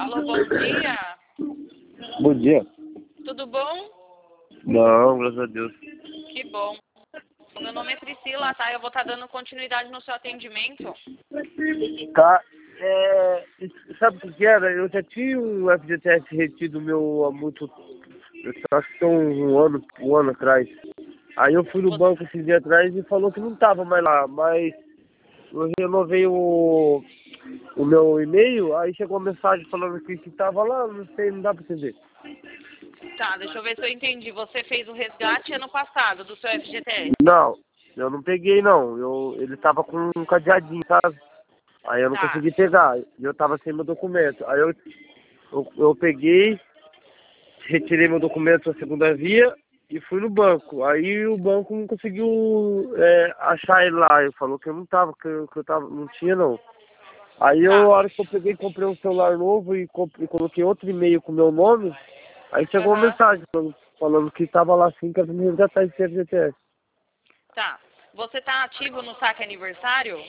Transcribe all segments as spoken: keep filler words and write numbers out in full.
Alô, bom dia. Bom dia. Tudo bom? Não, graças a Deus. Que bom. Meu nome é Priscila, tá? Eu vou estar dando continuidade no seu atendimento. Tá, é, sabe o que que era? Eu já tinha um F G T S retido meu há muito, eu acho que tem um ano, um ano atrás. Aí eu fui no Você... banco esses dias atrás e falou que não tava mais lá, mas eu renovei o, o meu e-mail, aí chegou uma mensagem falando que, que tava lá, não sei, não dá pra entender. Tá, deixa eu ver se eu entendi. Você fez o resgate ano passado do seu F G T S. Não, eu não peguei não, eu, ele tava com um cadeadinho, sabe? Aí eu não Tá, consegui pegar, e eu tava sem meu documento. Aí eu, eu, eu peguei, retirei meu documento da segunda via e fui no banco. Aí o banco não conseguiu é, achar ele lá. Ele falou que eu não tava, que eu, que eu tava, não tinha não. Aí eu, tá. a hora que eu peguei, comprei um celular novo e, comprei, coloquei outro e-mail com meu nome, aí chegou uma Aham. mensagem falando, falando que tava lá assim, que era pra me resgatar esse F G T S. Tá. Você tá ativo no saque aniversário?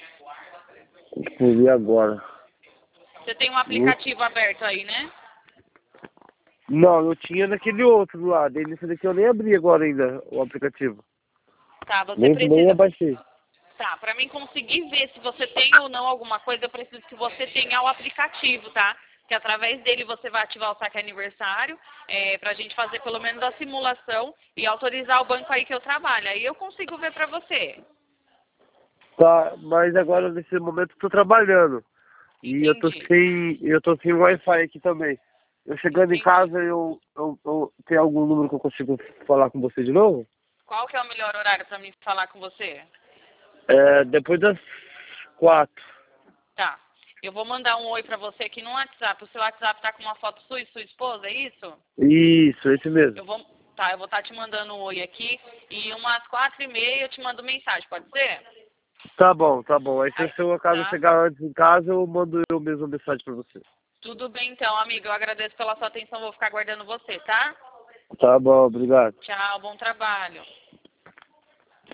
E agora? Você tem um Não, aplicativo aberto aí, né? não, eu tinha naquele outro lá. Daí nesse daqui eu nem abri agora ainda o aplicativo. Tá, você Nem, nem precisa... abaixei. Tá, pra mim conseguir ver se você tem ou não alguma coisa, eu preciso que você tenha o aplicativo, tá? Que através dele você vai ativar o saque aniversário, é, pra gente fazer pelo menos a simulação e autorizar o banco aí que eu trabalho. Aí eu consigo ver pra você. Tá, mas agora nesse momento eu tô trabalhando. E eu tô Entendi, sem. Eu tô sem Wi-Fi aqui também. Eu chegando em entendi. casa, eu, eu, eu tem algum número que eu consigo falar com você de novo? Qual que é o melhor horário pra mim falar com você? É, depois das quatro. Tá. Eu vou mandar um oi pra você aqui no WhatsApp. O seu WhatsApp tá com uma foto sua e sua esposa, é isso? Isso, esse mesmo. Eu vou, tá, eu vou estar te mandando um oi aqui e umas quatro e meia eu te mando mensagem, pode ser? Tá bom, tá bom. Aí se Aí, eu seu caso tá? chegar antes em casa, eu mando eu mesmo a mensagem pra você. Tudo bem então, amigo. Eu agradeço pela sua atenção. Vou ficar aguardando você, tá? Tá bom, obrigado. Tchau, bom trabalho.